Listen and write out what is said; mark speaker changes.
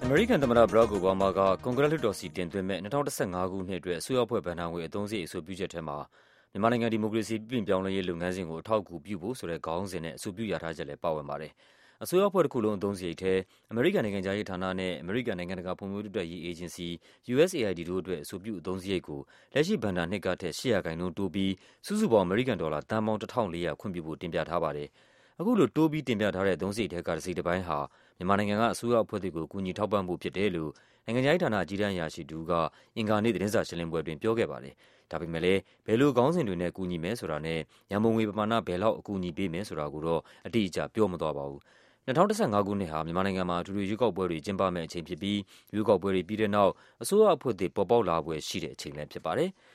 Speaker 1: အမေရိကန်သမ္မတ Barack Obama က ကွန်ဂရက်လွှတ်တော်ဆီတင်သွင်းမယ့်2015 ခုနှစ်အတွက်အစိုးရအဖွဲ့ဘဏ္ဍာငွေအသုံးစရိတ်အဆိုပြုချက်ထဲမှာမြန်မာနိုင်ငံဒီမိုကရေစီပြုပြင်ပြောင်းလဲရေးလုပ်ငန်းစဉ်ကိုအထောက်အကူပြုဖို့ဆိုတဲ့ခေါင်းစဉ်နဲ့အဆိုပြုရထားချက်လည်းပါဝင်ပါတယ်။အစိုးရအဖွဲ့တစ်ခုလုံးအသုံးစရိတ်ထဲအမေရိကန်နိုင်ငံခြားရေးဌာနနဲ့အမေရိကန်နိုင်ငံတကာဖွံ့ဖြိုးတိုးတက်ရေးအေဂျင်စီ USAID တို့အတွက်အဆိုပြုအသုံးစရိတ်ကိုလက်ရှိဘဏ္ဍာနှစ်ကထက်8%တိုးပြီးစုစုပေါင်းအမေရိကန်ဒေါ်လာသန်းပေါင်း1400ခွင့်ပြုဖို့တင်ပြထားပါတယ်။အခုလိုတိုးပြီးတင်ပြထားတဲ့အသုံးစရိတ်ထဲကတစ်စိတ်တစ်ပိုင်းဟာမြန်မာနိုင်ငံကအစိုးရအဖွဲ့တွေကိုကူညီထောက်ပံ့ဖို့ဖြစ်တယ်လို့နိုင်ငံခြားရေးဌာနအကြီးတန်းအရာရှိတစ်ဦးကအင်္ဂါနေ့သတင်းစာရှင်းလင်းပွဲအတွင်းပြောခဲ့ပါတယ်။ဒါပေမဲ့လည်းဘယ်လိုခေါင်းစဉ်တွေနဲ့ကူညီမယ်ဆိုတာနဲ့ရန်ပုံငွေပမာဏဘယ်လောက်အကူအညီပေးမယ်ဆိုတာကိုတော့အတိအကျပြောမသွားပါဘူး။2015 ခုနှစ်ဟာမြန်မာနိုင်ငံမှာအထွေထွေရွေးကောက်ပွဲတွေကျင်းပမယ့်အချိန်ဖြစ်ပြီးရွေးကောက်ပွဲတွေပြီးတဲ့နောက်အစိုးရအဖွဲ့သစ်ပေါ်ပေါက်လာဖွယ်ရှိတဲ့အချိန်လည်းဖြစ်ပါတယ်။